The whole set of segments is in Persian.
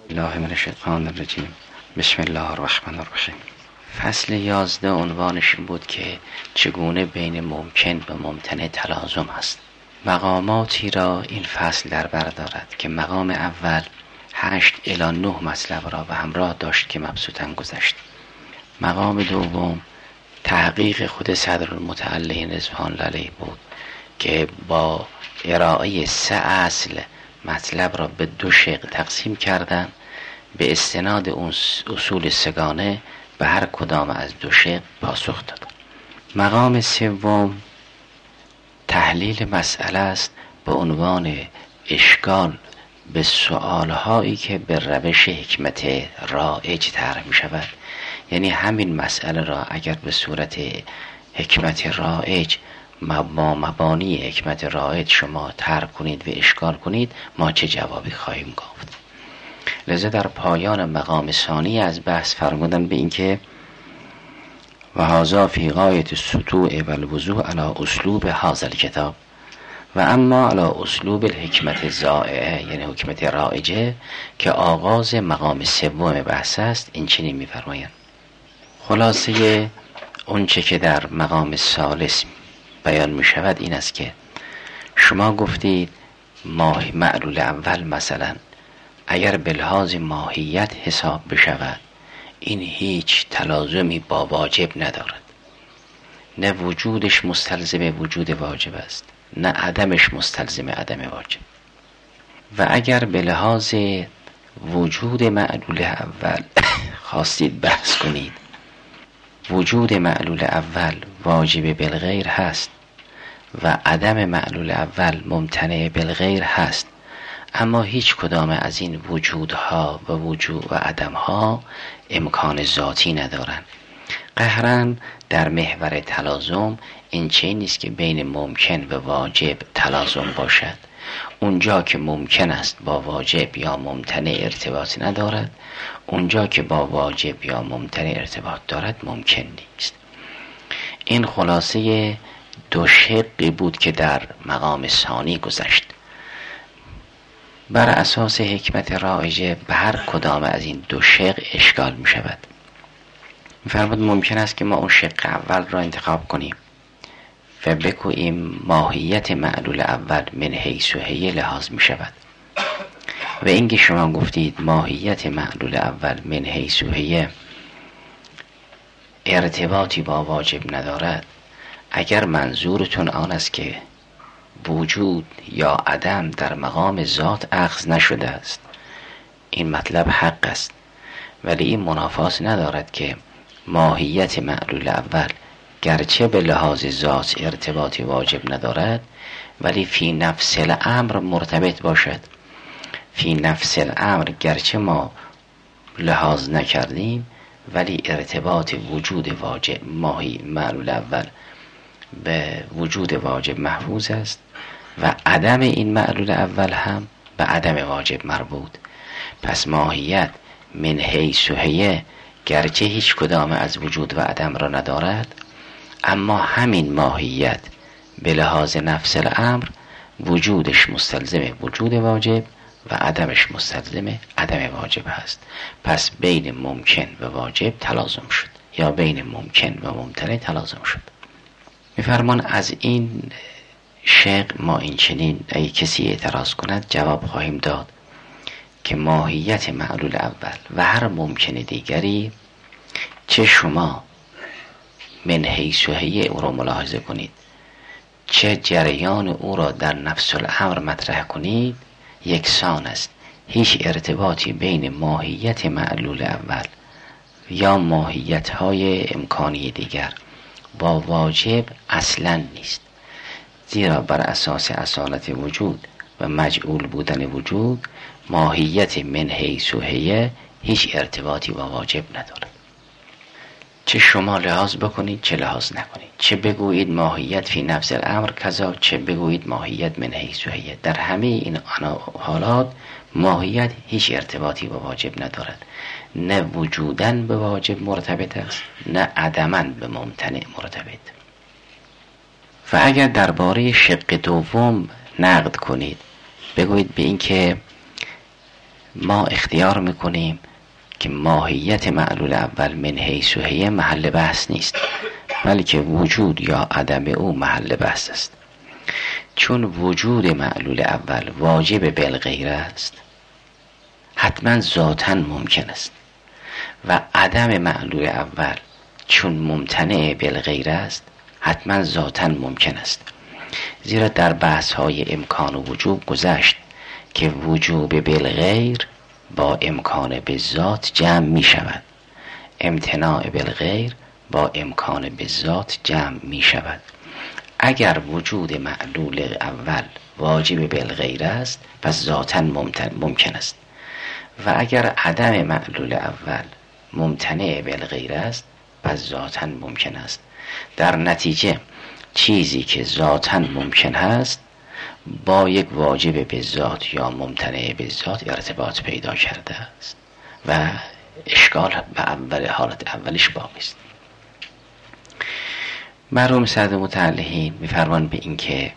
الله من الشیطان الرجیم. بسم الله الرحمن الرحیم. فصل 11 عنوانش این بود که چگونه بین ممکن و ممتنع تلازم است. مقاماتی را این فصل در بر دارد که مقام اول 8 الی 9 مطلب را به همراه داشت که مبسوطاً گذشت. مقام دوم تحقیق خود صدرالمتعلی رضوان الله علیه بود که با ارائه 3 اصل مطلب را به 2 شق تقسیم کردند، به استناد اون اصول سگانه به هر کدام از 2 شق پاسخ داد. مقام سوم تحلیل مسئله است به عنوان اشکال به سؤالهایی که به روش حکمت رایج طرح می شود. یعنی همین مسئله را اگر به صورت حکمت رایج با مبانی حکمت رایج شما طرح کنید و اشکال کنید، ما چه جوابی خواهیم گفت. لذا در پایان مقام ثانی از بحث فرمودن به این که و هذا فی غایة السطوع و الوضوح علی اسلوب هذا الکتاب و اما علی اسلوب الحکمت الزائعه، یعنی حکمت رایجه که آغاز مقام سوم بحث است. این چنین می‌فرمایند: خلاصه اونچه که در مقام ثالث بیان می شود این است که شما گفتید معلول اول مثلا اگر به لحاظ ماهیت حساب بشود این هیچ تلازمی با واجب ندارد، نه وجودش مستلزم وجود واجب است نه عدمش مستلزم عدم واجب. و اگر به لحاظ وجود معلول اول خواستید بحث کنید، وجود معلول اول واجب بالغیر هست و عدم معلول اول ممتنع بالغیر هست، اما هیچ کدام از این وجودها و وجود و عدمها امکان ذاتی ندارند. قهراً در محور تلازم این چه نیست که بین ممکن و واجب تلازم باشد. اونجا که ممکن است با واجب یا ممتنع ارتباط ندارد، اونجا که با واجب یا ممتنع ارتباط دارد ممکن نیست. این خلاصه 2 شقی بود که در مقام ثانی گذشت. بر اساس حکمت رایجه به هر کدام از این 2 شق اشکال می شود. می‌فرماید ممکن است که ما اون شق اول را انتخاب کنیم و بگوییم ماهیت معلول اول من حیث و هیه لحاظ می شود و اینکه شما گفتید ماهیت معلول اول من حیث و هیه ارتباطی با واجب ندارد. اگر منظورتون آن است که وجود یا عدم در مقام ذات اخذ نشده است، این مطلب حق است، ولی این منافات ندارد که ماهیت معلول اول گرچه به لحاظ ذات ارتباطی واجب ندارد ولی فی نفس الامر مرتبط باشد. فی نفس الامر گرچه ما لحاظ نکردیم ولی ارتباط وجود واجب معلول اول به وجود واجب محفوظ است و عدم این معلول اول هم به عدم واجب مربوط. پس ماهیت من حیث و هیه گرچه هیچ کدام از وجود و عدم را ندارد، اما همین ماهیت به لحاظ نفس الامر وجودش مستلزم وجود واجب و عدمش مستلزم عدم واجب هست. پس بین ممکن و واجب تلازم شد یا بین ممکن و ممتنع تلازم شد. می‌فرمان از این شق ما این چنین اگه کسی اعتراض کند جواب خواهیم داد که ماهیت معلول اول و هر ممکن دیگری چه شما من حیث و هیه او را ملاحظه کنید چه جریان او را در نفس الامر مطرح کنید یکسان است. هیچ ارتباطی بین ماهیت معلول اول یا ماهیت های امکانی دیگر با واجب اصلا نیست، زیرا بر اساس اصالت وجود و مجعول بودن وجود ماهیت من حیث و هیه هیچ ارتباطی با واجب ندارد. چه شما لحاظ بکنید چه لحاظ نکنید، چه بگویید ماهیت فی نفس الامر کذا، چه بگویید ماهیت من حیث و هیه، در همه این حالات ماهیت هیچ ارتباطی با واجب ندارد. نه وجودن به واجب مرتبط است نه عدماً به ممتنع مرتبط. و اگر درباره شق دوم نقد کنید بگویید به این که ما اختیار میکنیم که ماهیت معلول اول من حیث و هی محل بحث نیست، بلکه وجود یا عدم او محل بحث است. چون وجود معلول اول واجب بالغیر است، حتما ذاتاً ممکن است، و عدم معلول اول چون ممتنع بالغیر است، حتما ذاتاً ممکن است. زیرا در بحث های امکان و وجوب گذشت که وجوب بالغیر با امکان بالذات جمع می شود، امتناع بالغیر با امکان بالذات جمع می شود. اگر وجود معلول اول واجب بالغیر است، پس ذاتاً ممکن است، و اگر عدم معلول اول ممتنع بالغیر است، پس ذاتاً ممکن است. در نتیجه چیزی که ذاتاً ممکن است با یک واجب بالذات یا ممتنع بالذات ارتباط پیدا کرده است و اشکال به حالت اولش باقی است. مرحوم سعد متعلحین می‌فرمایند به این که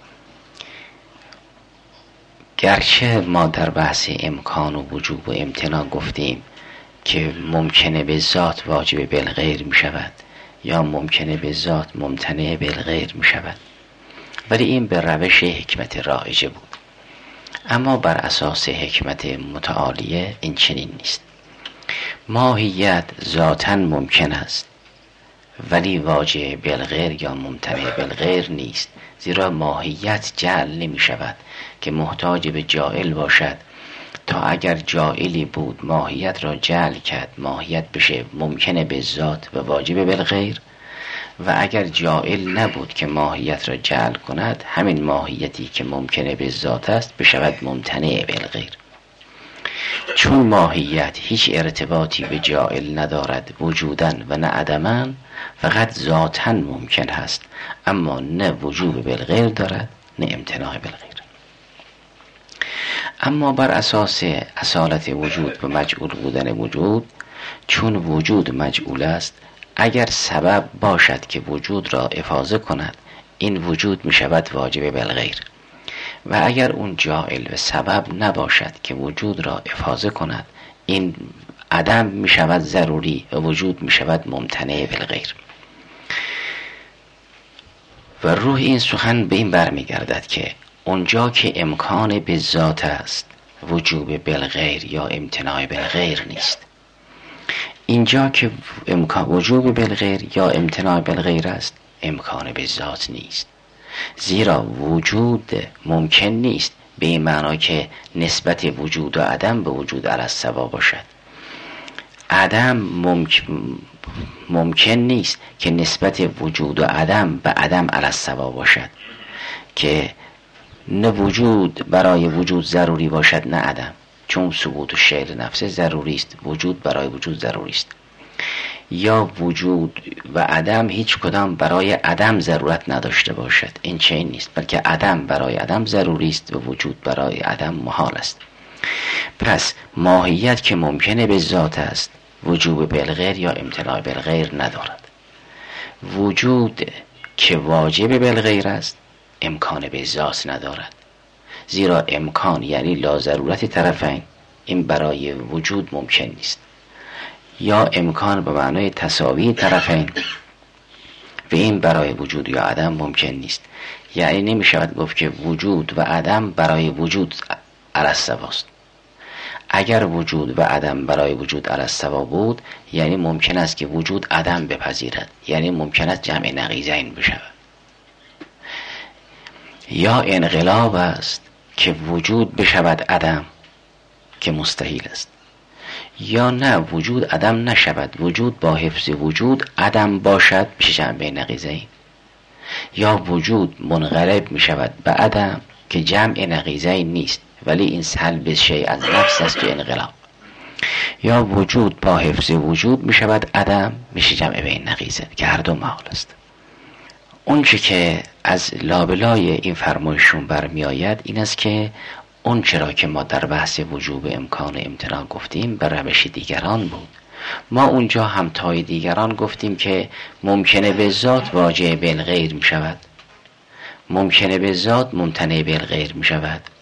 گرچه ما در بحث امکان و وجوب و امتناع گفتیم که ممکنه به ذات واجب بالغیر می شود یا ممکنه به ذات ممتنع بالغیر می شود، ولی این به روش حکمت رایجه بود. اما بر اساس حکمت متعالیه این چنین نیست. ماهیت ذاتاً ممکن است ولی واجب بالغیر یا ممتنع بالغیر نیست، زیرا ماهیت جعل نمی شود که محتاج به جاعل باشد تا اگر جاعلی بود ماهیت را جعل کرد ماهیت بشه ممکنه به ذات و واجب بالغیر، و اگر جاعل نبود که ماهیت را جعل کند همین ماهیتی که ممکنه به ذات است بشود ممتنع بالغیر. چون ماهیت هیچ ارتباطی به جاعل ندارد وجوداً و نه عدماً، فقط ذاتاً ممکن هست، اما نه وجوب بالغیر دارد نه امتناع بالغیر. اما بر اساس اصالت وجود و مجعول بودن وجود، چون وجود مجعول است، اگر سبب باشد که وجود را افاضه کند این وجود می شود واجب بالغیر، و اگر اون جاعل و سبب نباشد که وجود را افاضه کند این عدم می شود ضروری و وجود می شود ممتنع بالغیر. و روح این سخن به این برمیگردد که اونجا که امکان به ذات است وجوب بالغیر یا امتناع بالغیر نیست، اینجا که امکان وجوب بالغیر یا امتناع بالغیر است امکان به ذات نیست، زیرا وجود ممکن نیست به این معنا که نسبت وجود و عدم به وجود علی السوا باشد. عدم ممکن نیست که نسبت وجود و عدم به عدم علی السوا باشد، که نه وجود برای وجود ضروری باشد نه عدم، چون ثبوت الشیء نفسه ضروری است، وجود برای وجود ضروری است. یا وجود و عدم هیچ کدام برای عدم ضرورت نداشته باشد، این چنین نیست، بلکه عدم برای عدم ضروری است و وجود برای عدم محال است. پس ماهیت که ممکنه به ذات است وجوب بالغیر یا امتناع بالغیر ندارد. وجود که واجب بالغیر است امکان به ذات ندارد، زیرا امکان یعنی لا ضرورت طرفین، این برای وجود ممکن نیست. یا امکان به معنای تساوی طرفین و این برای وجود یا عدم ممکن نیست. یعنی نمی شود گفت که وجود و عدم برای وجود علی السوا است. اگر وجود و عدم برای وجود علی السوا بود یعنی ممکن است که وجود عدم بپذیرد، یعنی ممکن است جمع نقیضین بشود. یا انقلاب است که وجود بشود عدم که مستحیل است، یا نه وجود عدم نشود، وجود با حفظ وجود عدم باشد میشه جمع نقیضین، یا وجود منقلب می شود به عدم که جمع نقیضین نیست ولی این سلب شیء از نفس است که انقلاب، یا وجود با حفظ وجود می شود عدم میشه جمع بین نقیضه که هر دو محال است. اون چی که از لابلای این فرمایشون برمی آید این است که اون چرا که ما در بحث وجوب امکان امتناع گفتیم به روش دیگران بود. ما اونجا همتای دیگران گفتیم که ممکنه به ذات واجب بالغیر می شود، ممکنه به ذات ممتنع بالغیر می شود،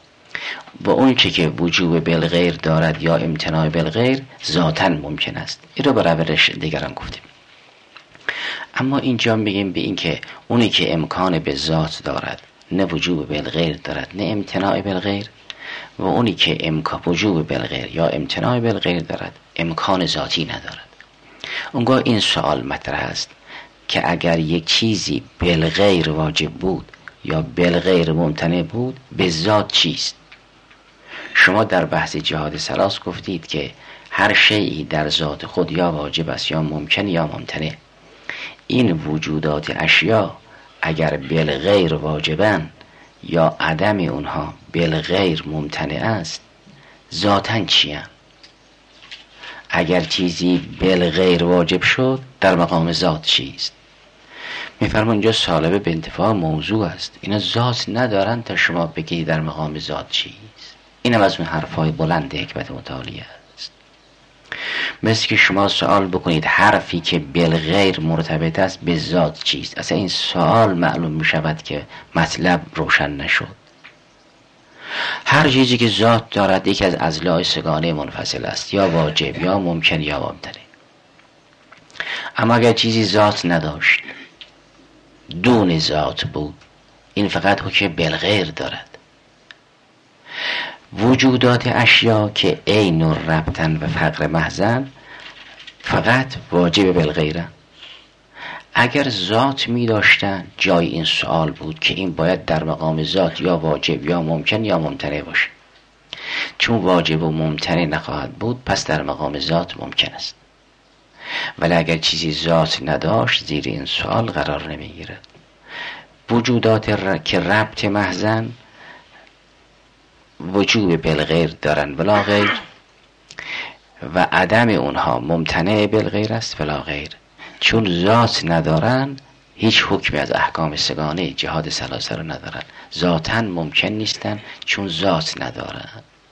و اون که وجوب بالغیر دارد یا امتناع بالغیر ذاتاً ممکن است. این رو به روش دیگران گفتیم. اما اینجا میگیم به این که اونی که امکان به ذات دارد نه وجوب بالغیر دارد نه امتناع بالغیر، و اونی که وجوب بالغیر یا امتناع بالغیر دارد امکان ذاتی ندارد. اونگاه این سوال مطرح است که اگر یک چیزی بالغیر واجب بود یا بالغیر ممتنع بود، به ذات چیست؟ شما در بحث جهاد ثلاث گفتید که هر شیئی در ذات خود یا واجب است یا ممکن یا ممتنع. این وجودات اشیا اگر بالغیر واجبن یا عدم اونها بالغیر ممتنع است، ذاتاً چیه؟ اگر چیزی بالغیر واجب شد در مقام ذات چیست؟ میفرمان اینجا سالبه به انتفاع موضوع است. اینا ذات ندارن تا شما بگید در مقام ذات چیست. این هم از اون حرفای بلند حکمت متعالیه است. مثل که شما سوال بکنید حرفی که بالغیر مرتبط است به ذات چیست. اصلا این سوال معلوم می شود که مطلب روشن نشد. هر چیزی که ذات دارد یک از اضلاع سگانه منفصل است، یا واجب یا ممکن یا ممتنع. اما اگر چیزی ذات نداشت، دون ذات بود، این فقط حکم بالغیر دارد. وجودات اشیا که عین و ربطن و فقر محضن فقط واجب بالغیرن. اگر ذات می داشتن جای این سوال بود که این باید در مقام ذات یا واجب یا ممکن یا ممتنع باشه. چون واجب و ممتنع نخواهد بود پس در مقام ذات ممکن است. ولی اگر چیزی ذات نداشت زیر این سوال قرار نمی گیرد. وجودات که ربط محضن وجوب بالغیر دارن ولا غیر، و عدم اونها ممتنع بالغیر است ولا غیر. چون ذات ندارن هیچ حکمی از احکام سگانه جهاد ثلاثه رو ندارن. ذاتاً ممکن نیستن چون ذات ندارن.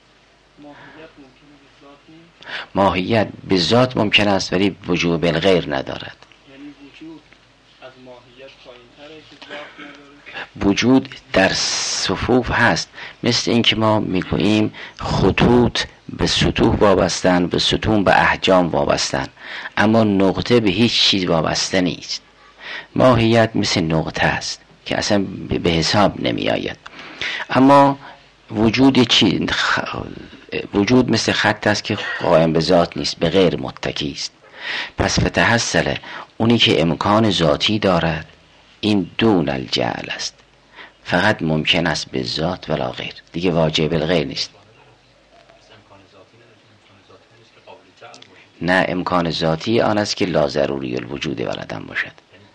ماهیت به ذات ممکن است ولی وجوب بالغیر ندارد. یعنی وجود از ماهیت پایین‌تره که ذات نداره. وجود در صفوف هست، مثل این که ما میگوییم خطوط به سطوح وابستن، به ستون به احجام وابستن، اما نقطه به هیچ چیز وابسته نیست. ماهیت مثل نقطه است که اصلا به حساب نمی آید. اما وجود مثل خط است که قائم به ذات نیست، به غیر متکی است. پس فتحصل اونی که امکان ذاتی دارد این دون الجعل است، فقط ممکن است به ذات ولا غیر، دیگه واجب الغیر نیست. نه، امکان ذاتی آن است که لا ضروری الوجود ولدن باشد.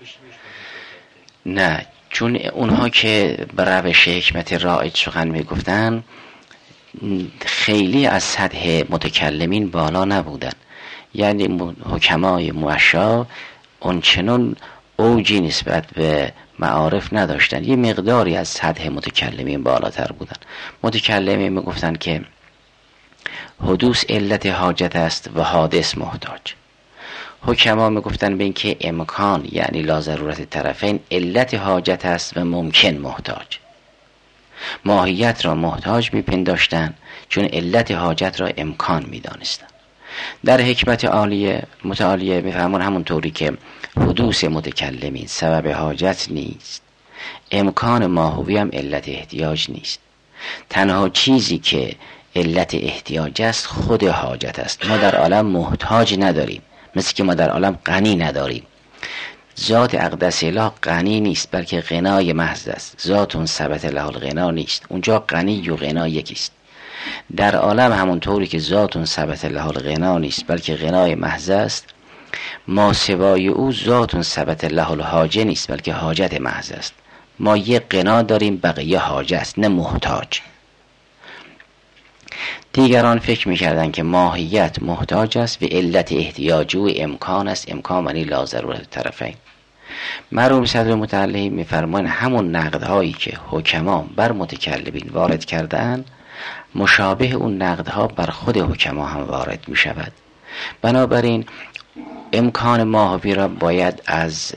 نه، چون اونها که به روش حکمت رائج سخن میگفتن خیلی از سطح متکلمین بالا نبودن. یعنی حکمای موشا اونچنان اوجی نسبت به معارف نداشتن، یه مقداری از سطح متکلمین بالاتر بودن. متکلمین میگفتن که حدوث علت حاجت است و حادث محتاج. حکما میگفتن به این که امکان یعنی لا ضرورت طرفین علت حاجت است و ممکن محتاج. ماهیت را محتاج میپنداشتن چون علت حاجت را امکان میدانستن. در حکمت عالیه متعالیه میفهمون همون طوری که حدوث متکلمین سبب حاجت نیست، امکان ماهوی هم علت احتیاج نیست. تنها چیزی که علت احتیاج است خود حاجت است. ما در عالم محتاج نداریم، مثل که ما در عالم غنی نداریم. ذات اقدس اله غنی نیست بلکه غنای محض است. ذاتون ثبت له الغنا نیست، اونجا غنی و غنا یکیست. در عالم همونطوری که ذاتون ثبت له الغنا نیست بلکه غنای محض است، ما سوای او ذاتون ثبت له الحاجه نیست بلکه حاجت محض است. ما یه غنا داریم، بقیه حاجه است، نه محتاج. دیگران فکر میکردن که ماهیت محتاج است و علت احتیاج او امکان است، امکان معنی لا ضرورت طرفین. مرحوم صدر متعلی میفرمان همون نقدهایی که حکما بر متکلمین وارد کردن مشابه اون نقدها بر خود حکما هم وارد میشود. بنابراین امکان ماهوی را باید از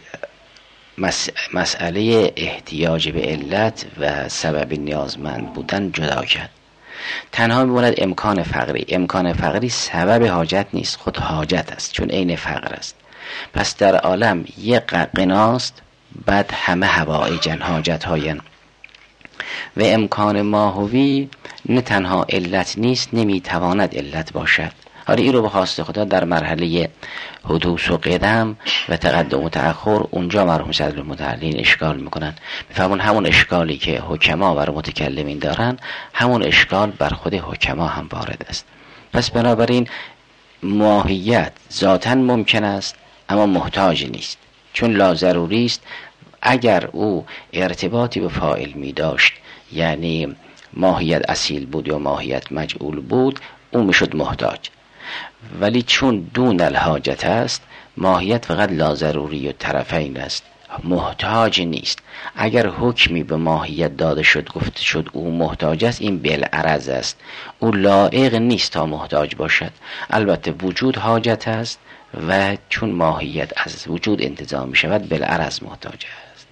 مسئله احتیاج به علت و سبب نیازمند بودن جدا کرد. تنها میماند امکان فقری. امکان فقری سبب حاجت نیست، خود حاجت است، چون عین فقر است. پس در عالم یک غناست، بعد همه حوائجن، حاجت هاین. و امکان ماهوی نه تنها علت نیست، نمیتواند علت باشد. حالا این رو به خواست خدا در مرحله حدوث و قدم و تقدم و تأخر اونجا مرحوم صدر المتعلین اشکال میکنن. میفهمون همون اشکالی که حکما بر متکلمین دارن، همون اشکال بر خود حکما هم وارد است. پس بنابراین ماهیت ذاتاً ممکن است اما محتاج نیست، چون لازروری است. اگر او ارتباطی به فاعل می داشت، یعنی ماهیت اصیل بود یا ماهیت مجعول بود، او میشد محتاج. ولی چون دون الحاجت است، ماهیت فقط لازروری و طرفین است، محتاج نیست. اگر حکمی به ماهیت داده شد گفته شد او محتاج است، این بالعرض است، او لایق نیست تا محتاج باشد. البته وجود حاجت است و چون ماهیت از وجود انتزاع می شود بالعرض محتاج است.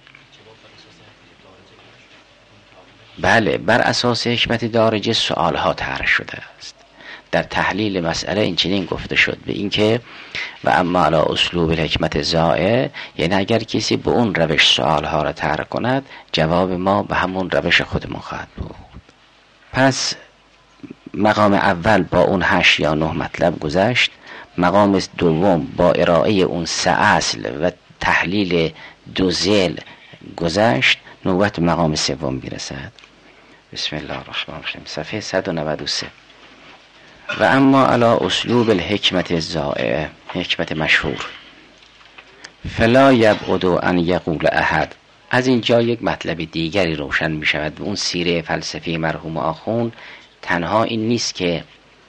بله، بر اساس حکمت دارجه سؤال ها طرح شده است. در تحلیل مسئله این چنین گفته شد به این که و اما علی اسلوب الحکمت زائع، یعنی اگر کسی به اون روش سؤال ها را طرح کند، جواب ما به همون روش خودمون خواهد بود. پس مقام اول با اون 8 یا 9 مطلب گذشت. مقام دوم با ارائه اون 3 اصل و تحلیل 2 ذیل گذشت. نوبت مقام سوم میرسد. بسم الله الرحمن الرحیم، صفحه 193. و اما علی اسلوب الحکمت الزائع، حکمت مشهور، فلا یبعد ان یقول احد. از اینجا یک مطلب دیگری روشن می شود. اون سیره فلسفی مرحوم آخوند تنها این نیست که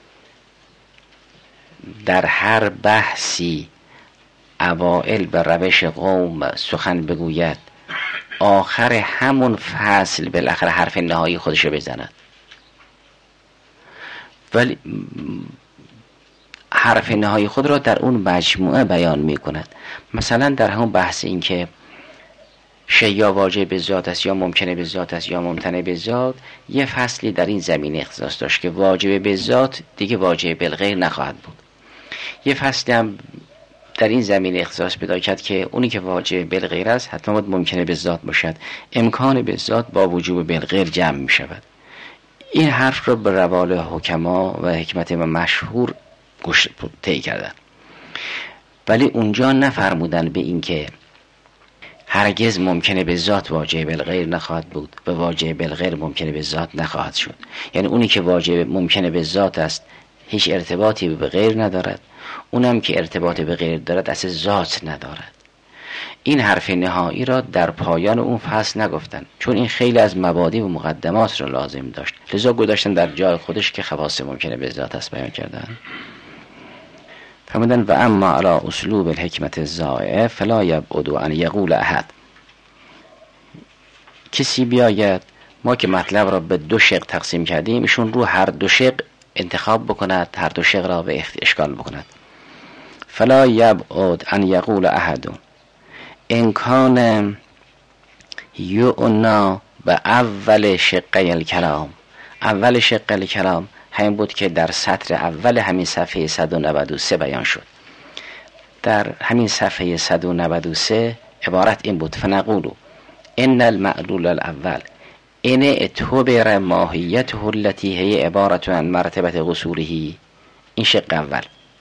در هر بحثی اوائل به روش قوم سخن بگوید، آخر همون فصل بالاخره حرف نهایی خودشو بزند. ولی حرف نهایی خود را در اون مجموعه بیان می کند. مثلا در همون بحث این که شی یا واجب به ذات است یا ممکنه به ذات است یا ممتنع به ذات، یه فصلی در این زمینه اختصاص داشت که واجب به ذات دیگه واجب بالغیر نخواهد بود. یه فصلی هم در این زمینه اختصاص پیدا کرد که اونی که واجب بالغیر است حتما باید ممکنه به ذات باشد. امکان به ذات با وجوب بالغیر جمع می شود. این حرف را به روال حکما و حکمت مشهور گوش طی کردن، ولی اونجا نفرمودن به این که هرگز ممکنه به ذات واجب بالغیر نخواهد بود و واجب بالغیر ممکنه به ذات نخواهد شد. یعنی اونی که واجب ممکنه به ذات است هیچ ارتباطی به غیر ندارد، اونم که ارتباط به غیر دارد اصلا ذات ندارد. این حرف نهایی را در پایان اون فصل نگفتن، چون این خیلی از مبادی و مقدمات را لازم داشت، لذا گذاشتن در جای خودش که خواص ممکنه به ذات است بیان کردن. فرمودن و اما علی اسلوب الحکمت الزائع فلا یبعد ان یقول احد. کسی بیاید، ما که مطلب را به 2 شق تقسیم کردیم، ایشون رو هر 2 شق انتخاب بکند، هر 2 شق را به اشکال بکند. فلا یبعد ان یقول احد ان کان یعنا به اول شقه الکلام. اول شقه الکلام همین بود که در سطر اول همین صفحه 193 بیان شد. در همین صفحه 193 عبارت این بود: فنقولو ان المعلول الاول ان اعتبر ماهیته التي هي عبارت عن مرتبه قصوره. این شق اول.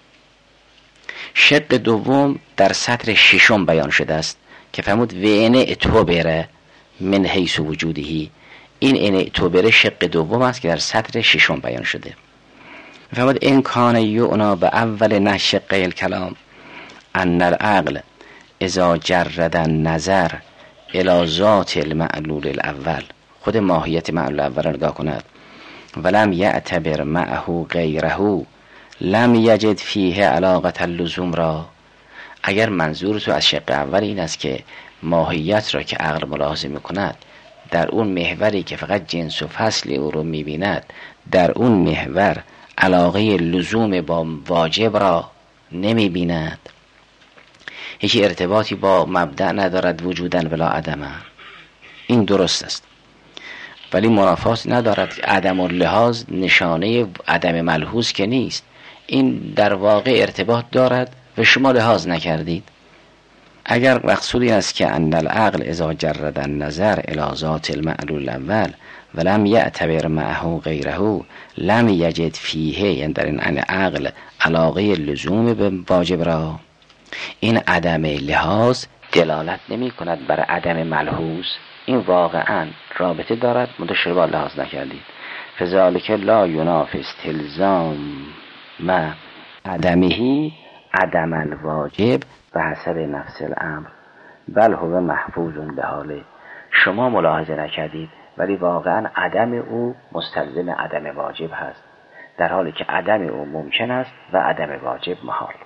شق دوم در سطر 6 بیان شده است که فرمود و ان اعتبر من حیث وجوده. این ان اعتبر شق دوم است که در سطر 6 بیان شده. فرمود ان کان یعنا به اول نشق الکلام ان العقل اذا جرد النظر الى ذات المعلول الاول. خود ماهیت معلول اول را نگاه کند. ولم یعتبر معه غیره لم یجد فیه علاقت اللزوم را. اگر منظور تو از شق اول این است که ماهیت را که عقل ملاحظه میکند در اون محوری که فقط جنس و فصل او رو میبیند، در اون محور علاقه لزوم با واجب را نمیبیند، هیچ ارتباطی با مبدأ ندارد وجودن ولا عدمه، این درست است. ولی منافات ندارد. عدم اللحاظ نشانه عدم ملحوظ که نیست، این در واقع ارتباط دارد و شما لحاظ نکردید. اگر مقصودی است که ان العقل اذا جرد النظر الی ذات المعلول الاول ولم یعتبر معه غیره لم یجد فیه، یعنی در این عقل علاقه لزوم به واجب را، این عدم لحاظ دلالت نمی کند بر عدم ملحوظ، این واقعا رابطه دارد منتها شما لحاظ نکردید. فذلک لا ینافی استلزام ما عدمه عدم الواجب به حسب نفس الامر بل هو محفوظ لحاله. شما ملاحظه نکردید ولی واقعا عدم او مستلزم عدم واجب هست، در حالی که عدم او ممکن است و عدم واجب محال.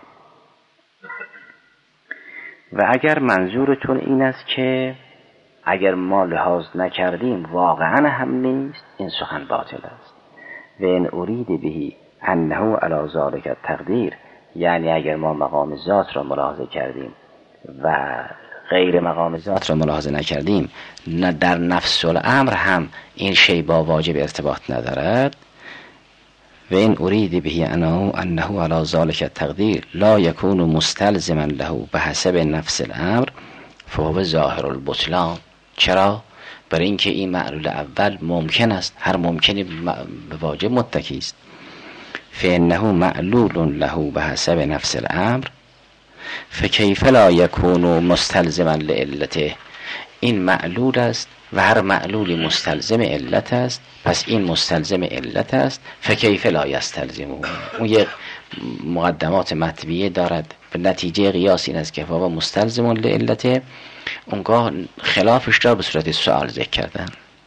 و اگر منظورتون این است که اگر ما لحاظ نکردیم واقعا هم نیست، این سخن باطل است. و ان ارید به انه علی ذلک التقدیر، یعنی اگر ما مقام ذات را ملاحظه کردیم و غیر مقام ذات را ملاحظه نکردیم، نه در نفس الامر هم این شی با واجب ارتباط ندارد. و این ارید به انه علی ذلک التقدیر لا یکون مستلزما له به حسب نفس الامر فهو ظاهر البطلان. چرا؟ برای اینکه این معلول اول ممکن است، هر ممکنی به واجب متکی است. فانه معلول له به حسب نفس الامر فکیف لا یکون مستلزما لعلته. این معلول است و هر معلولی مستلزم علت است، پس این مستلزم علت است. فکیف لا یستلزم، اون یک مقدمات مطبیعه دارد. به نتیجه قیاس این است که فهو مستلزم لعلته، اونگاه خلافش را به صورت سوال ذکر کردن.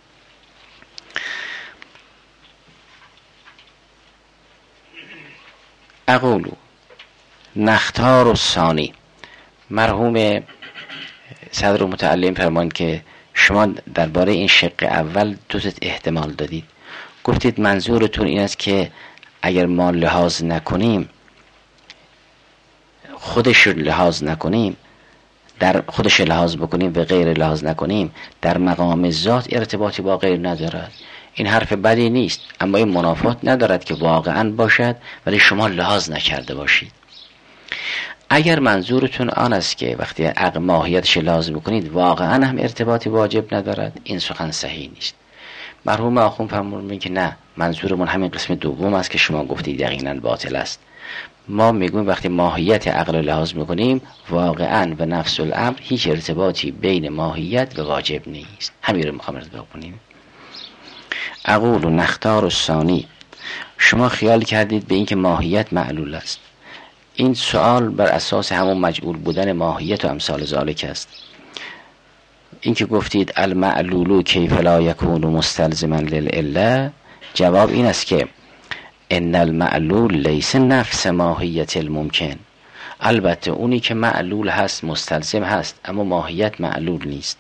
اقول نختار الثانی. مرحوم صدر متعلم فرمایند که شما درباره این شق اول دو تا احتمال دادید. گفتید منظورتون این است که اگر ما لحاظ نکنیم، خودش لحاظ نکنیم، در خودش لحاظ بکنیم و غیر لحاظ نکنیم، در مقام ذات ارتباطی با غیر ندارد. این حرف بدی نیست، اما این منافات ندارد که واقعا باشد ولی شما لحاظ نکرده باشید. اگر منظورتون آن است که وقتی ماهیتش لحاظ بکنید واقعا هم ارتباطی واجب ندارد، این سخن صحیح نیست. مرحوم آخوند فرمودند که نه، منظورمون همین قسم دوم است که شما گفتید یقینا باطل است. ما میگویم وقتی ماهیت عقل لحاظ میکنیم واقعا و نفس الامر هیچ ارتباطی بین ماهیت و واجب نیست. همین رو میخوام ارتباط کنیم. اقول نختار الثانی. شما خیال کردید به اینکه ماهیت معلول است. این سوال بر اساس همون مجعول بودن ماهیت و امثال ذالک است. این که گفتید المعلول کیف لا یکون مستلزما للعله، جواب این است که ان المعلول لیس نفس ماهیت الممکن. البته اونی که معلول هست مستلزم هست، اما ماهیت معلول نیست.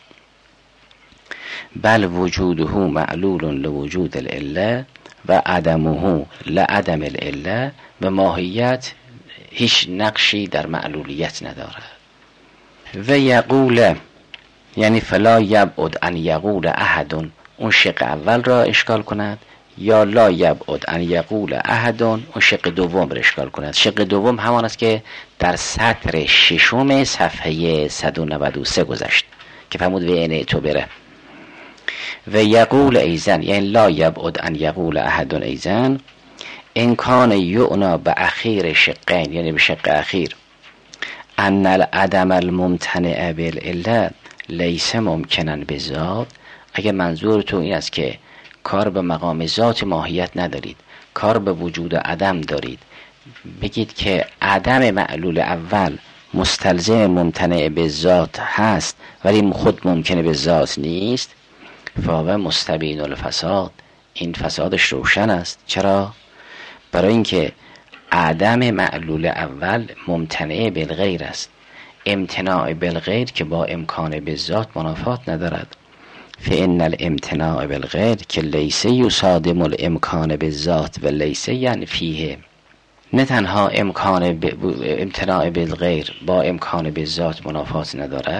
بل وجوده معلول لوجود العله و عدمه لعدم العله، و ماهیت هیچ نقشی در معلولیت ندارد. و یقول یعنی فلا یبعد ان یقول احد، اون شق اول را اشکال کند، یا لا یبعد ان یقول احد، اون شق دوم را اشکال کند. شق دوم همان است که در سطر ششم صفحه 193 گذشت که فرمود و این تو بره. و یقول ایزن یعنی لا یبعد ان یقول احد ایزن ان کان یعنا به اخیر شقین، یعنی به شق اخیر ان العدم الممتنع بالعله لیس ممکنا بذات. اگر منظور تو این است که کار به مقام ذات ماهیت ندارید، کار به وجود عدم دارید، بگید که عدم معلول اول مستلزم ممتنع به ذات هست ولی خود ممکنه به ذات نیست، فهو مستبین الفساد، این فسادش روشن است. چرا؟ برای اینکه عدم معلول اول ممتنع بالغیر است. امتناع بالغیر که با امکان به ذات منافات ندارد. فإن الامتناع بالغیر که لیس یصادم الامکان به ذات و لیس ینفیه. نه تنها امتناع بالغیر با امکان به ذات منافات ندارد،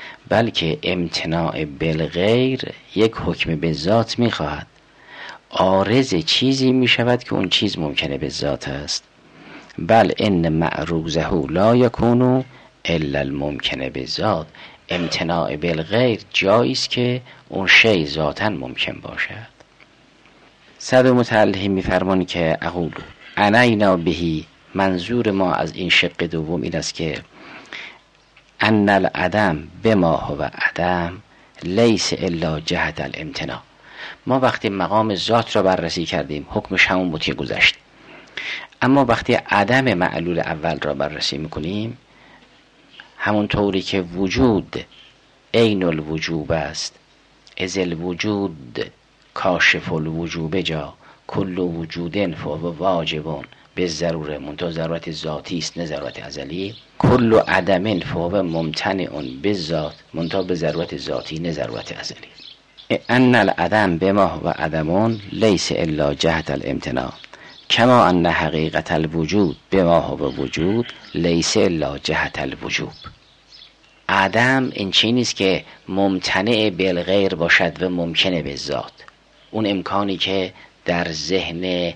بلکه امتناع بالغیر یک حکم به ذات میخواهد. عارض چیزی میشود که اون چیز ممکنه به ذات است. بل ان معروضه لا یکون الا الممکنه به ذات. امتناع بالغیر جایی است که اون شی ذاتاً ممکن باشد. صدر متعلهی میفرمان که اقول عنینا بهی، منظور ما از این شق دوم این است که ان العدم بما هو عدم لیس الا جهت الامتناع. ما وقتی مقام ذات را بررسی کردیم حکمش همون بود که گذشت، اما وقتی عدم معلول اول را بررسی میکنیم، همون طوری که وجود عین الوجوب است، از الوجود کاشف الوجوب جا، کل وجودن فهو واجبون به ضروره، منتها ضرورت ذاتی است نه ضرورت ازلی. کل عدم فهو ممتنع به ذات، منتها به ضرورت ذاتی نه ضرورت ازلی. ان العدم بما هو عدم لیس الا جهت الامتناع، کما ان حقیقت الوجود بما هو وجود لیس الا جهت الوجوب. عدم این چیزی نیست که ممتنع بالغیر باشد و ممکنه به ذات، اون امکانی که در ذهن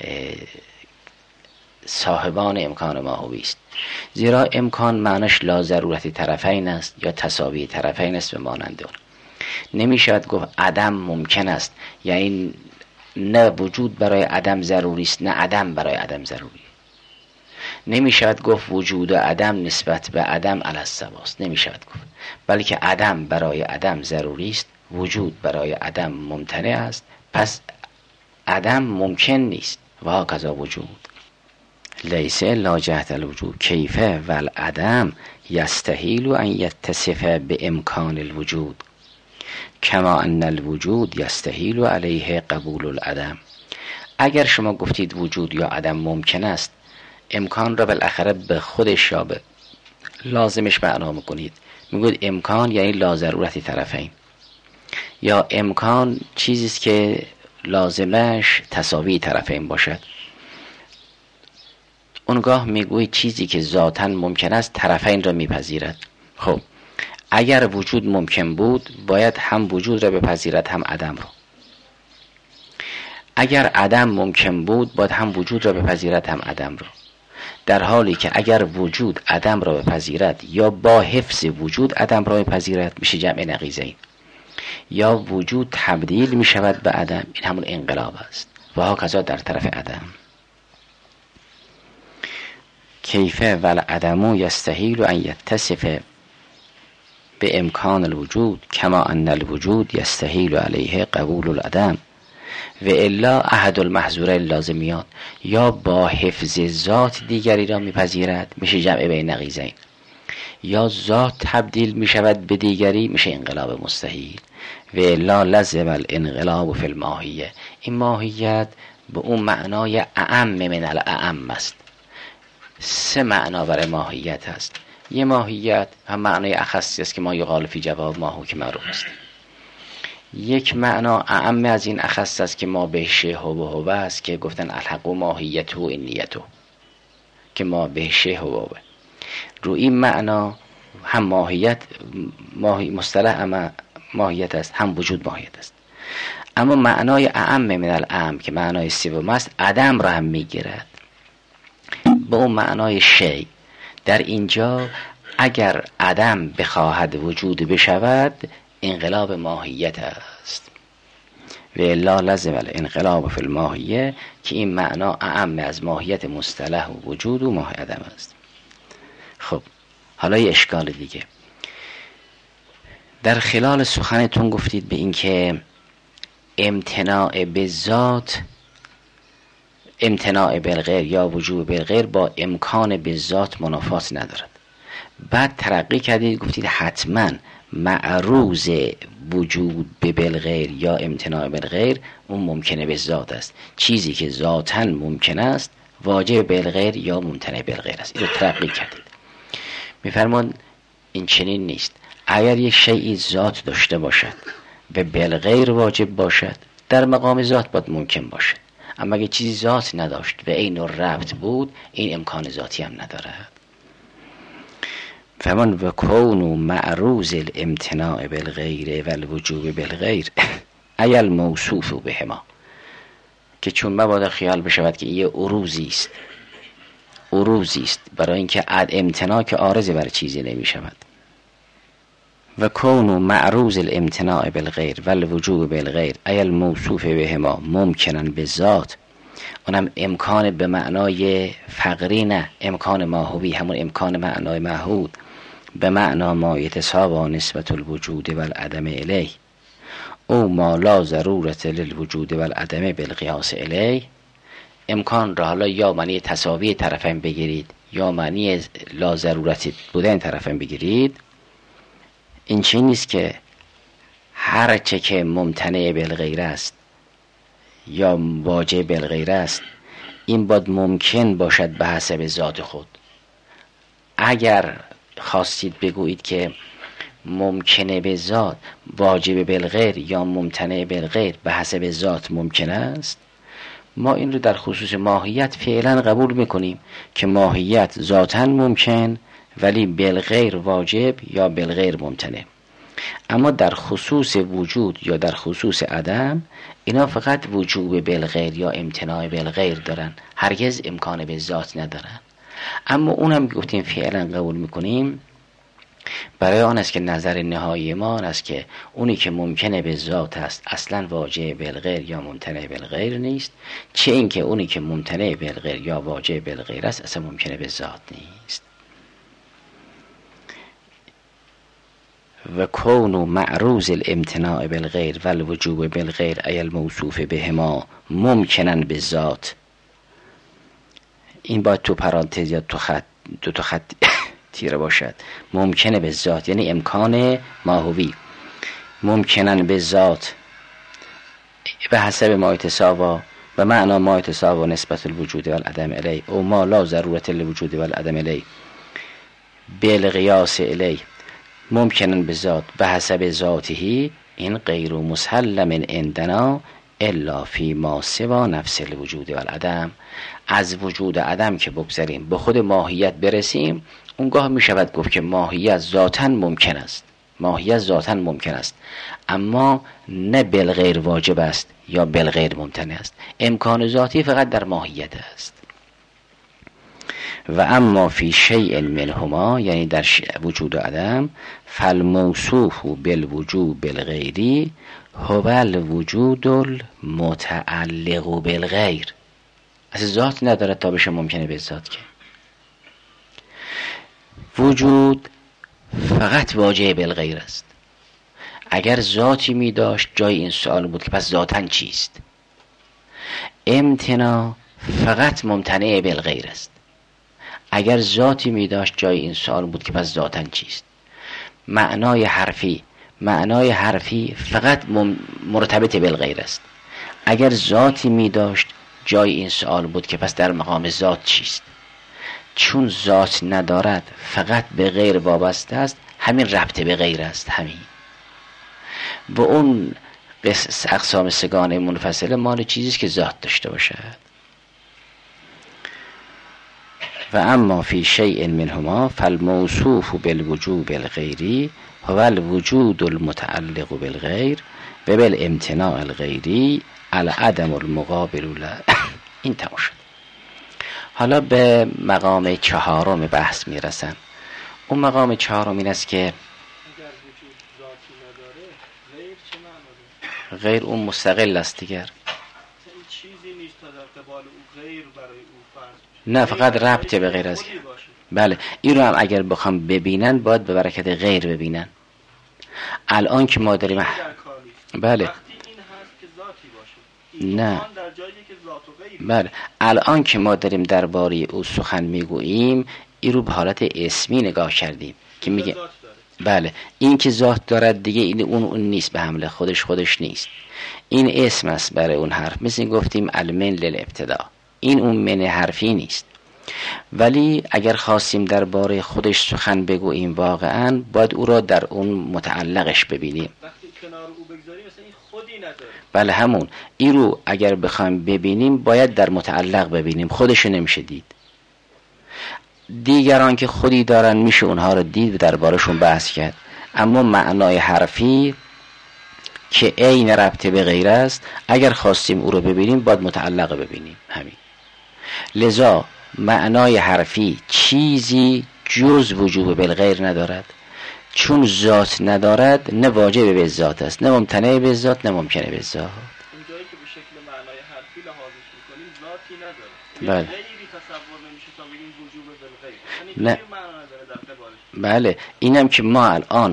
صاحبان امکان ماهوی است. زیرا امکان معناش لا ضرورت طرفین است یا تساوی طرفین است به مانند اون. نمیشود گفت عدم ممکن است، یعنی نه وجود برای عدم ضروری است نه عدم برای عدم ضروری. نمیشود گفت وجود و عدم نسبت به عدم علی السوا است، نمیشود گفت، بلکه عدم برای عدم ضروری است، وجود برای عدم ممتنع است، پس عدم ممکن نیست و هکذا وجود. لیس الا جهت الوجود کیفه و العدم یستحیل ان یتصف به امکان الوجود، کما ان الوجود یستحیل علیه قبول العدم. اگر شما گفتید وجود یا عدم ممکن است، امکان را بالاخره به خودش یا به لازمش معنا میکنید. میگوید امکان یعنی لا ضرورت طرفین، یا امکان چیزی است که لازمش تساوی طرفین باشد. اونگاه میگوید چیزی که ذاتاً ممکن است طرفین را میپذیرد. خب اگر وجود ممکن بود باید هم وجود را بپذیرد هم عدم را. اگر عدم ممکن بود باید هم وجود را بپذیرد هم عدم را. در حالی که اگر وجود عدم را بپذیرد یا با حفظ وجود عدم را بپذیرد میشه جمع نقیضین، یا وجود تبدیل میشود به عدم، این همون انقلاب است. و هکذا در طرف عدم. کیفه و العدم یستحیل ان یتصف به امکان الوجود کما ان الوجود یستحیل علیه قبول العدم و الا احد المحظورین لازمیات، یا با حفظ ذات دیگری را میپذیرد میشه جمع بین نقیضین، یا ذات تبدیل میشود به دیگری میشه انقلاب مستحیل. و الا لزم الانقلاب فی الماهیه. این ماهیت به اون معنای اعم من الاعم است. سه معنا برای ماهیت هست. یه ماهیت هم معنای اخصی است که ما یقال فی جواب ماهو که معروف است. یک معنا اعم از این اخص است که ما بهشه هو است که گفتن الحق و ماهیت و نیتو، که ما بهشه هو. رو این معنا هم ماهیت مصطلح اما ماهیت است، هم وجود ماهیت است. اما معنای اعم من الاعم که معنای سوم است عدم را هم میگیرد به اون معنای شی. در اینجا اگر عدم بخواهد وجود بشود انقلاب ماهیت است. و الا لازم الانقلاب فی الماهیه که این معنا اعم از ماهیت مصطلح و وجود و ماه عدم است. خب حالا یه اشکال دیگه. در خلال سخنتون گفتید به این که امتناع به ذات، امتناع بالغیر یا وجود بالغیر با امکان به ذات منافات ندارد. بعد ترقی کردید گفتید حتما معروض وجود به بالغیر یا امتناع بالغیر اون ممکنه به ذات است. چیزی که ذاتاً ممکن است واجب بالغیر یا ممتنع بالغیر است. این رو ترقی کردید. میفرمان این چنین نیست. اگر یک شیئی ذات داشته باشد و بالغیر واجب باشد در مقام ذات باید ممکن باشد، اما اگه چیزی ذات نداشت و عین الربط بود این امکان ذاتی هم ندارد. فمن و کون معروض الامتناع بالغیر و الوجوب بالغیر ای الموصوف بهما، که چون مبادا خیال بشود که یه عروضی است برای اینکه امتناع که عارض بر چیزی نمی شود. و کون معروض الامتناع بالغیر و الوجوب بالغیر ای الموصوف بهما ممکنن به ذات، اونم امکان به معنای فقری نه، امکان ماهوی، همون امکان معنای معهود، به معنا ما یتساوی نسبت الوجود و العدم الیه او ما لا ضرورت للوجود و العدم بالقیاس الیه. امکان را حالا یا معنی تساوی طرفین بگیرید یا معنی لا ضرورت بودن طرفین بگیرید. این چی نیست که هر چه که ممتنع بالغیر است یا واجب بالغیر است این باید ممکن باشد به حسب ذات خود. اگر خواستید بگویید که ممکنه به ذات واجب بالغیر یا ممتنع بالغیر به حسب ذات ممکن است، ما این رو در خصوص ماهیت فعلا قبول میکنیم که ماهیت ذاتاً ممکن ولی بالغیر واجب یا بالغیر ممتنع. اما در خصوص وجود یا در خصوص عدم اینا فقط وجوب بالغیر یا امتناع بالغیر دارن، هرگز امکان به ذات ندارن. اما اونم گفتیم فعلا قبول میکنیم برای آن است که نظر نهایی ما آن است که اونی که ممکنه به ذات است اصلا واجب بالغیر یا ممتنع بالغیر نیست، چه اینکه اونی که ممتنع بالغیر یا واجب بالغیر است اصلا ممکنه به ذات نیست. و کون معروض الامتناع بالغیر و الوجوب بالغیر ای الموصوف بهما ممکنن به ذات، این باید تو پرانتز یا دو تا خط تیره باشد. ممکنه به ذات یعنی امکان ماهوی، ممکنن به ذات به حسب ما یتساوی و معنا ما یتساوی نسبت الوجود و العدم الیه او ما لا ضرورت للوجود و العدم الیه بالقیاس الیه ممکنن به ذات به حسب ذاته، این غیر مسلم عندنا الا فی ما سوا نفس الوجود و العدم. از وجود عدم که بگذاریم به خود ماهیت برسیم اونگاه می شود گفت که ماهیت ذاتاً ممکن است، ماهیت ذاتاً ممکن است اما نه بالغیر واجب است یا بالغیر ممتنع است. امکان ذاتی فقط در ماهیت است. و اما فی شیء منهما یعنی در وجود و عدم فالموصوف بالوجود بالغیری هو الوجود المتعلق بالغیر. اصلا ذات ندارد تا بشه ممکنه به ذات که وجود فقط واجب بالغیر است. اگر ذاتی می داشت جای این سوال بود که پس ذاتاً چیست. امتناع فقط ممتنع بالغیر است. اگر ذاتی می داشت جای این سوال بود که پس ذاتاً چیست. معنای حرفی فقط مرتبط بالغیر است. اگر ذاتی می داشت جای این سوال بود که پس در مقام ذات چیست. چون ذات ندارد فقط به غیر وابسته است، همین ربط به غیر است. همین و اون اقسام سگانه منفصله مال چیزی که ذات داشته باشد. و اما فی شیء منهما فالموصوف بالوجوب الغیری هو الوجود المتعلق بالغیر و بالامتناع الغیری العدم المقابل له. این تمام شد. حالا به مقام چهارم بحث میرسن. اون مقام چهارم این است که اگر وجود ذاتی نداره غیر چه معنی داره؟ غیر اون مستقل است دیگر. این چیزی نیست تا در قبال او غیر برای او فرض بشه. نه فقط ربط به غیر است. بله این رو هم اگر بخوام ببینن باید به برکت غیر ببینن. الان که ما داریم بله وقتی این هست که ذاتی باشه نه در جایی که ذات و غیر. بله الان که ما داریم درباره او سخن میگوییم این رو به حالت اسمی نگاه کردیم که میگه بله این که ذات دارد دیگه این اون نیست، به حمله خودش نیست، این اسم است برای اون حرف. مثل گفتیم المن للابتدا، این اون من حرفی نیست. ولی اگر خواستیم درباره خودش سخن بگوییم واقعا باید او را در اون متعلقش ببینیم. وقتی کنار او بگذاریم مثلا این خودی نداره. بله همون این رو اگر بخوایم ببینیم باید در متعلق ببینیم، خودشو نمیشه دید. دیگران که خودی دارن میشه اونها رو دید و دربارشون بحث کرد، اما معنای حرفی که عین ربط به غیر است، اگر خواستیم او رو ببینیم باید متعلق ببینیم. همین. لذا معنای حرفی چیزی جز وجوب بالغیر ندارد، چون ذات ندارد نه واجب به ذات است، نه ممتنع به ذات، نه ممکنه به ذات. اونجایی که به شکل معنای حرفی لحاظش میکنیم ذاتی نداره، بله. غیری تصور نمیشه تا بگیم وجوب بالغیر، نه. یعنی معنا نداره در قبالش. بله، اینم که ما الان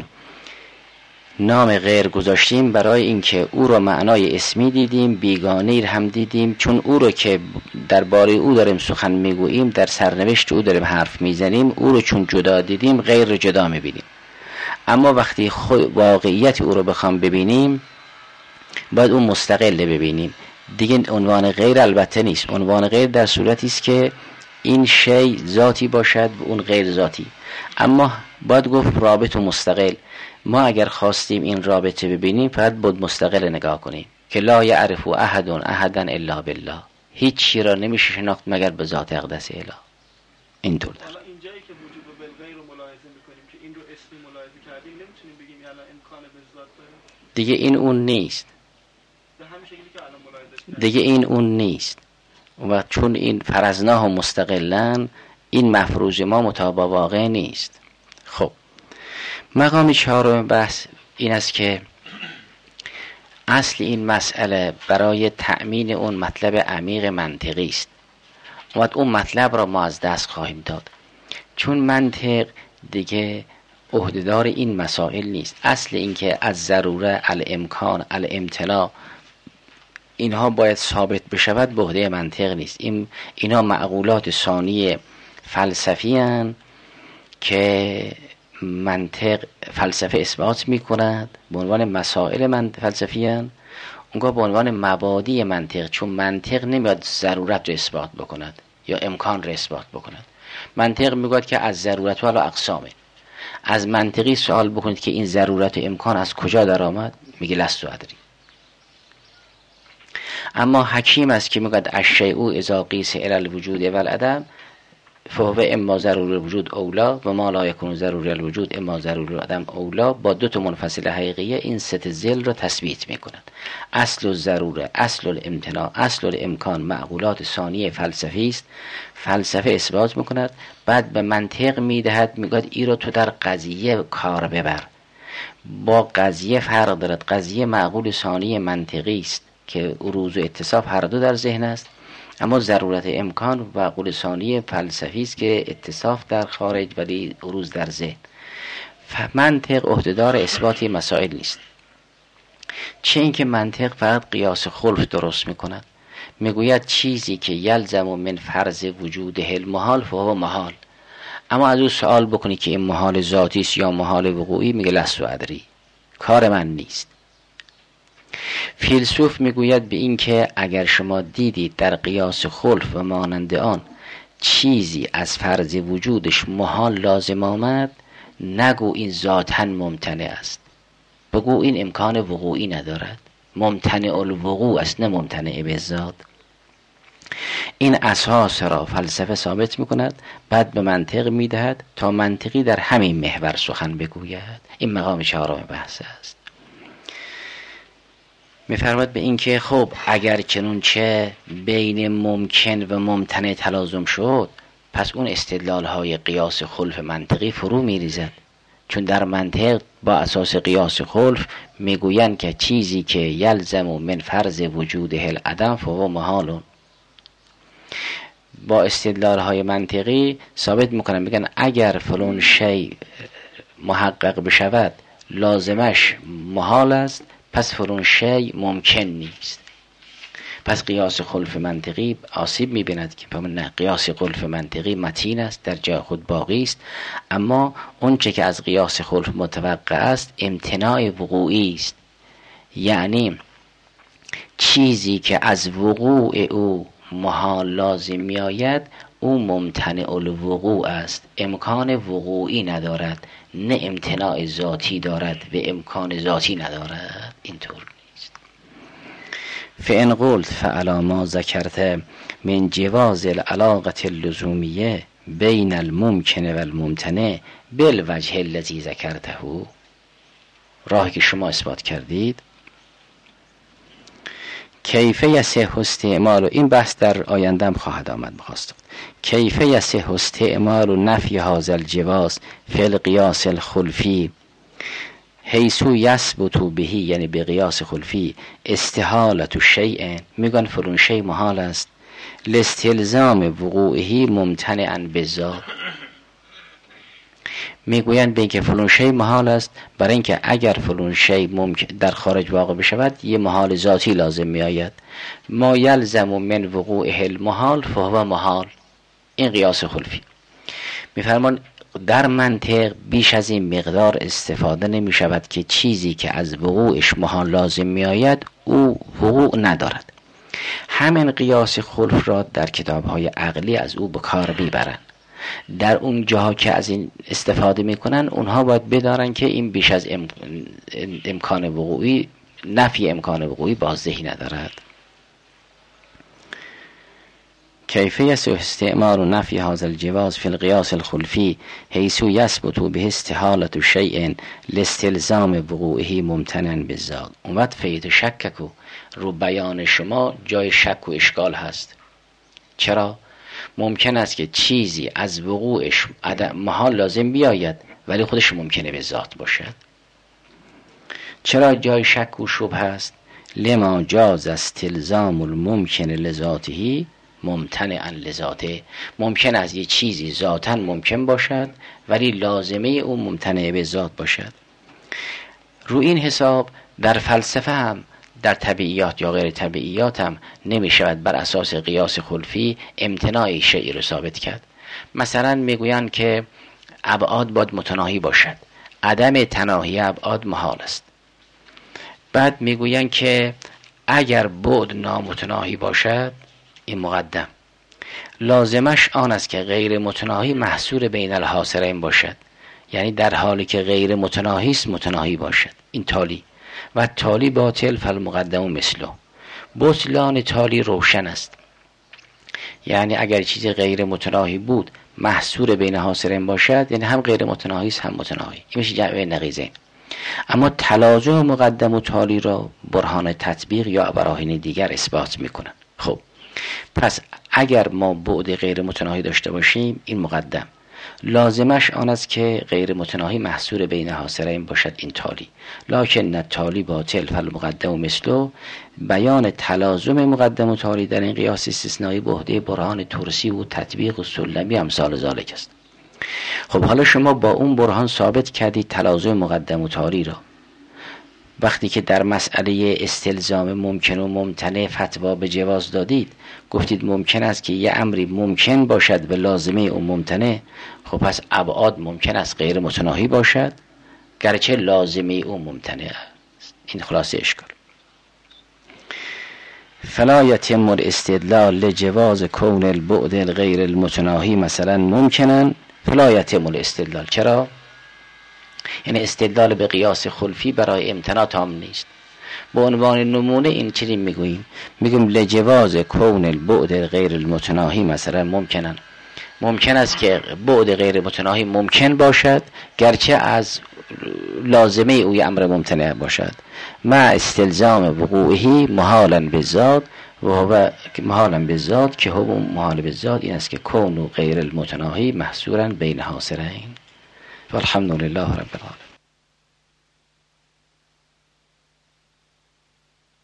نام غیر گذاشتیم برای اینکه او رو معنای اسمی دیدیم، بیگانه هم دیدیم، چون او رو که درباره او داریم سخن میگوییم، در سرنوشت او داریم حرف میزنیم، او رو چون جدا دیدیم غیر رو جدا میبینیم. اما وقتی واقعیت او رو بخوام ببینیم باید اون مستقل ببینیم. دیگه عنوان غیر البته نیست. عنوان غیر در صورتی است که این شی ذاتی باشد و اون غیر ذاتی. اما باید گفت رابط و مستقل. ما اگر خواستیم این رابطه ببینیم فقط باید مستقل نگاه کنیم که لا یعرف احد احدا الا بالله. هیچ چی را نمیشه شناخت مگر به ذات اقدس اله. اینطور داره. حالا اینجایی که وجوب بالغیر رو ملاحظه میکنیم که این رو اسمی ملاحظه کردیم، نمیتونیم بگیم الان امکان به ذات داره. دیگه این اون نیست. به همین شکلی که الان ملاحظه کردیم. دیگه این اون نیست. و چون این فرضناه مستقلن، این مفروض ما مطابق واقع نیست. خب مقام چهارم بحث این است که اصل این مسئله برای تأمین اون مطلب عمیق منطقی است و اون مطلب را ما از دست خواهیم داد، چون منطق دیگه عهدهدار این مسائل نیست. اصل این که از ضروره، الامکان، الامتناع، اینها باید ثابت بشود به عهده منطق نیست. اینها معقولات ثانی فلسفی هستند که منطق فلسفه اثبات می کند به عنوان مسائل فلسفی هستند، اونگاه به عنوان مبادی منطق، چون منطق نمیاد ضرورت رو اثبات بکند یا امکان رو اثبات بکند. منطق میگوید که از ضرورت و علی اقسامه. از منطقی سوال بکنید که این ضرورت و امکان از کجا در آمد، میگه لست ادری. اما حکیم است که میگوید الشیء اذا قیس الی الوجود و العدم فهو اما ضرور الوجود اولا و ما لا یکون ضرور الوجود اما ضرور العدم اولا. با دو تا منفصل حقیقیه این ست ذل را تثبیت میکند. اصل الضروره، اصل الامتناع، اصل الامکان معقولات ثانی فلسفی است، فلسفه اثبات میکند، بعد به منطق میدهد، میگوید ای را تو در قضیه کار ببر. با قضیه فرق دارد. قضیه معقول ثانی منطقی است که عروض و اتصاف هر دو در ذهن است، اما ضرورت امکان و معقول ثانی فلسفی است که اتصاف در خارج ولی عروض در ذهن. منطق عهدهدار اثبات مسائل نیست، چه اینکه منطق فقط قیاس خلف درست میکند. میگوید چیزی که یلزم من فرض وجوده المحال فهو محال. اما از او سوال بکنی که این محال ذاتی است یا محال وقوعی، میگه لست ادری، کار من نیست. فیلسوف میگوید به این که اگر شما دیدید در قیاس خلف و مانند آن چیزی از فرض وجودش محال لازم آمد، نگو این ذاتاً ممتنع است، بگو این امکان وقوعی ندارد، ممتنع الوقوع است نه ممتنع به ذات. این اساس را فلسفه ثابت میکند، بعد به منطق میدهد تا منطقی در همین محور سخن بگوید. این مقام چهارم بحث است. میفرماد به این که خب اگر چنونچه بین ممکن و ممتنع تلازم شد، پس اون استدلال های قیاس خلف منطقی فرو میریزد، چون در منطق با اساس قیاس خلف میگویند که چیزی که یلزم من فرض وجوده العدم فهو محال. با استدلال های منطقی ثابت میکنن، میگن اگر فلان شی محقق بشود لازمش محال است، پس فلان شی ممکن نیست. پس قیاس خلف منطقی آسیب میبیند که نه، قیاس خلف منطقی متین است، در جای خود باقی است، اما اون چه که از قیاس خلف متوقع است امتناع وقوعی است. یعنی چیزی که از وقوع او محال لازم می آید او ممتنع الوقوع است، امکان وقوعی ندارد، نه امتناع ذاتی دارد و امکان ذاتی ندارد. اینطور نیست. فإن قلت فعلی ما ذکرت من جواز العلاقة اللزومیه بین الممکن و الممتنع بالوجه الذی ذکرته، راهی که شما اثبات کردید. کیف یصح استعمال، این بحث در آیندهم خواهد آمد بخواست. کیف یصح استعمال نفی هذا الجواز فی القیاس الخلفی حیث یثبت به، یعنی به قیاس خلفی، استحالت شیء، میگن فلان شیء محال است، لاستلزام وقوعه ممتنعا بالذات، میگویند به اینکه فلان شیء محال است برای اینکه اگر فلان شیء ممکن در خارج واقع بشود یه محال ذاتی لازم می آید. ما یلزم من وقوعه المحال فهو محال، این قیاس خلفی. میفرمان در منطق بیش از این مقدار استفاده نمی شود که چیزی که از وقوعش محال لازم می آید او وقوع ندارد. همین قیاس خلف را در کتاب‌های عقلی از او به کار میبرند. در اون جاها که از این استفاده میکنن اونها باید بدارن که این بیش از امکان وقوعی، نفی امکان وقوعی بازدهی ندارد. کیف یصح استعمال نفی هذا الجواز فی القیاس الخلفی حیث یثبت به استحالة شیء لاستلزام وقوعه ممتنعا بالذات. اونوقت فیت شککو، رو بیان شما جای شک و اشکال هست. چرا؟ ممکن است که چیزی از وقوعش محال لازم بیاید ولی خودش ممکنه به ذات باشد. چرا جای شک و شبهه است؟ لما جاز استلزام الممکن لذاته ممتنعا لذاته، ممکن است یه چیزی ذاتا ممکن باشد ولی لازمه اون ممتنع به ذات باشد. رو این حساب در فلسفه هم، در طبیعیات یا غیر طبیعیات هم نمی شود بر اساس قیاس خلفی امتناع شیئی رو ثابت کرد. مثلا میگویند که ابعاد باید متناهی باشد، عدم تناهی ابعاد محال است. بعد میگویند که اگر بعد نامتناهی باشد، این مقدم، لازمش آن است که غیر متناهی محصور بین الحاصرین باشد، یعنی در حالی که غیر متناهی است متناهی باشد. این تالی و تالی باطل فالمقدم مثله، بطلان تالی روشن است. یعنی اگر چیزی غیر متناهی بود محصور بین حاصرین باشد، یعنی هم غیر متناهی است هم متناهی، این میشه جمع نقیضین. اما تلازم مقدم و تالی را برهان تطبیق یا براهین دیگر اثبات میکنن. خب پس اگر ما بعد غیر متناهی داشته باشیم، این مقدم، لازمش آن است که غیر متناهی محصور بین حاصرین باشد، این تالی. لکن تالی باطل فالمقدم مثله، بیان تلازم مقدم و تالی در این قیاس استثنایی به عهده برهان ترسی و تطبیق و سلمی امثال ذالک است. خب حالا شما با اون برهان ثابت کردید تلازم مقدم و تالی را. وقتی که در مسئله استلزام ممکن و ممتنع فتوا به جواز دادید، گفتید ممکن است که یه امری ممکن باشد و لازمه اون ممتنع، خب پس ابعاد ممکن است غیر متناهی باشد گرچه لازمه اون ممتنع است. این خلاصه اشکال. فلا یتم الاستدلال لجواز کون البعد الغیر المتناهی مثلا ممکنن، فلا یتم الاستدلال. چرا؟ یعنی استدلال به قیاس خلفی برای امتناع تام نیست. به عنوان نمونه این چیزی میگوییم، میگیم لجواز کون البعد غیر المتناهی مثلا ممکنن، ممکن است که بعد غیر متناهی ممکن باشد گرچه از لازمه اوی امر ممتنع باشد، مع استلزام وقوعه محالا بالذات و هو محالا بالذات که هو محال بالذات این است که کون غیر المتناهی محصورا بین حاصرین. والحمد لله رب العالمین.